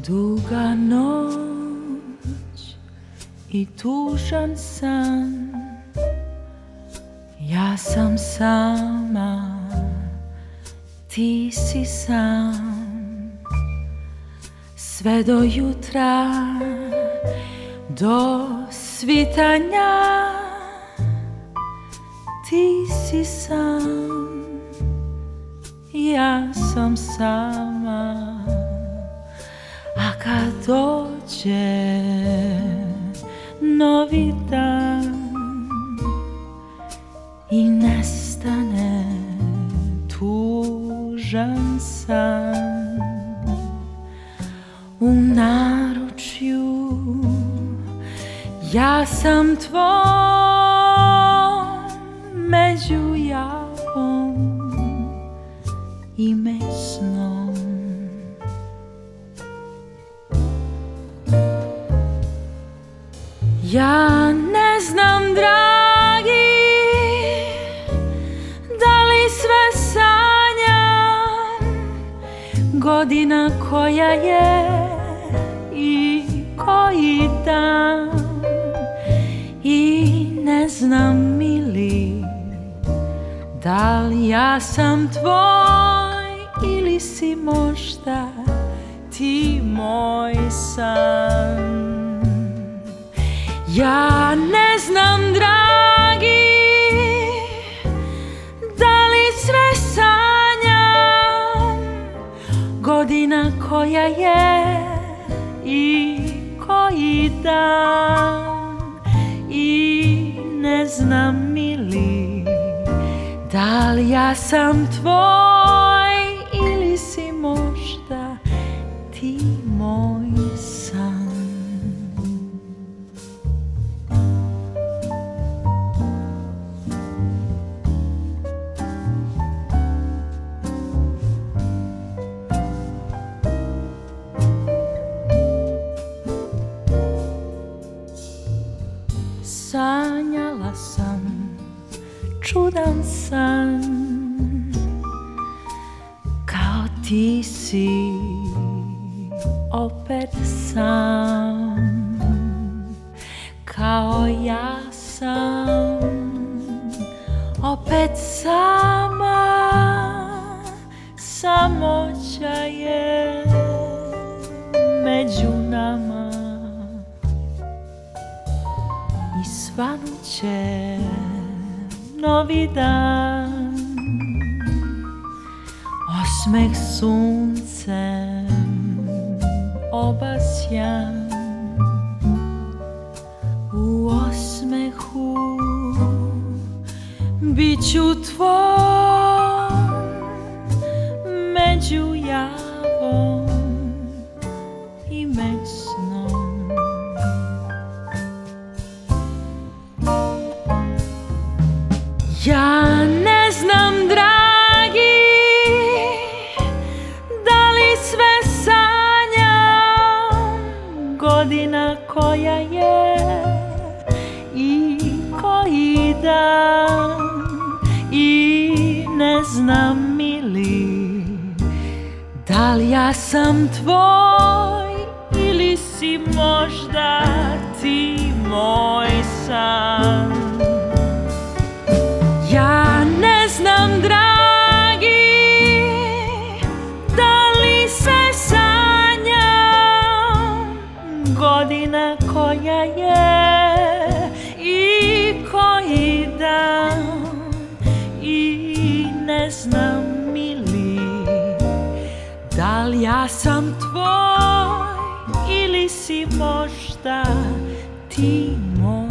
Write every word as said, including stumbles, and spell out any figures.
Duga noć i tužan san, ja sam sama, ti si sam. Sve do jutra, do svitanja, ti si sam, ja sam sama. A kad dođe novi dan i nestane tužan san, u naručju ja sam tvoj, među javom i među snom. Ja ne znam, dragi, da li sve sanjam, godina koja je i koji dan. I ne znam, mili, da li ja sam tvoj ili si možda ti moj san. Ja ne znam, dragi, da li sve sanjam, godina koja je i koji dan. I ne znam, mili, da li ja sam tvoj ili si možda ti moj san. Sanjala sam čudan san, kao ti si opet sam, kao ja sam opet sama. Samoća je među nama i svanuće novi dan. Osmeh suncem obasjan, u osmehu biću tvoj, među javom i među snom. Ja ne znam, dragi, da li sve sanjam, godina koja je i koji dan. I ne znam, mili, da li ja sam tvoj ili si možda ti moj san. Ja ne znam, dragi, da li se sanjam, godina koja je i koji dan. I ne znam, mili, da li ja sam tvoj ili si možda ti moj